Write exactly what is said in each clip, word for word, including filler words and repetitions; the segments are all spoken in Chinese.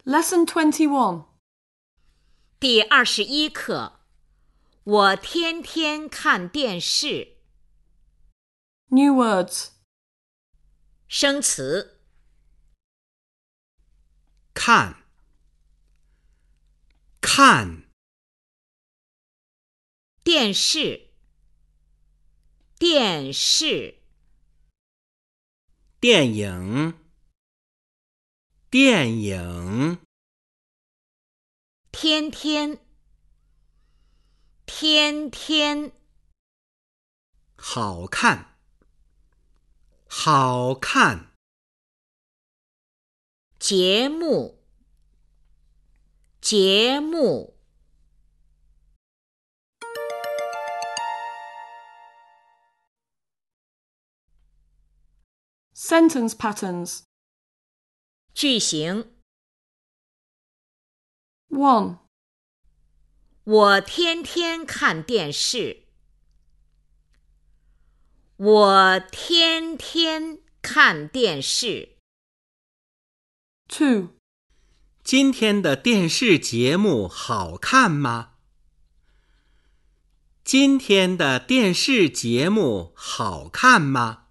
Lesson twenty-one. 第二十一课，我天天看电视。 New words. 生词， 看，看， 电视，电视， 电影，电影， 天天，天天， 好看，好看， 节目，节目。 Sentence patterns. 句型， one. 我天天看电视。我天天看电视。 two. 今天的电视节目好看吗？今天的电视节目好看吗？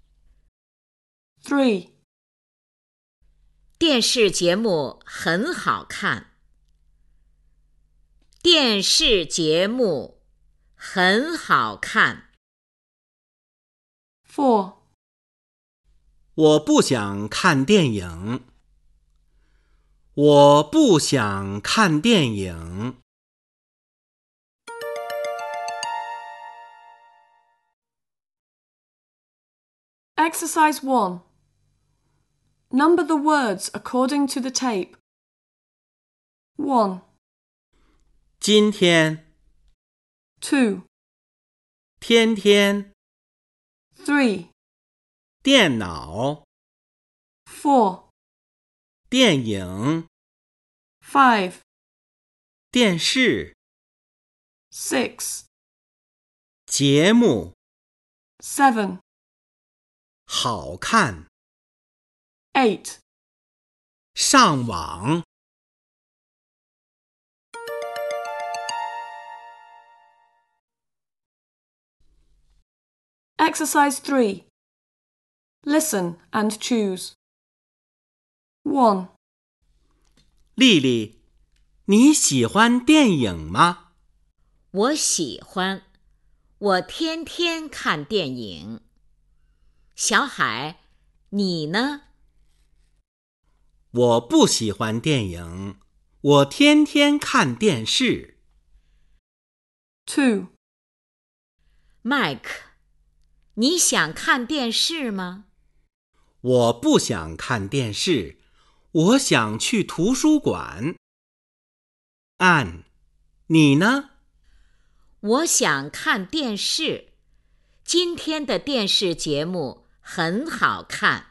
three. 电视节目很好看。电视节目很好看。 four. 我不想看电影。我不想看电影。 Exercise one. Number the words according to the tape. one. 今天， two. 天天， three. 电脑， four. 电影， five. 电视， six. 节目， seven. 好看， eight. 上网。 Exercise three. Listen and choose. one. 丽丽，你喜欢电影吗？ 我喜欢，我天天看电影。小海，你呢？ 我不喜欢电影，我天天看电视。 two. Mike，你想看电视吗？ 我不想看电视，我想去图书馆。Anne，你呢？ 我想看电视。今天的电视节目很好看。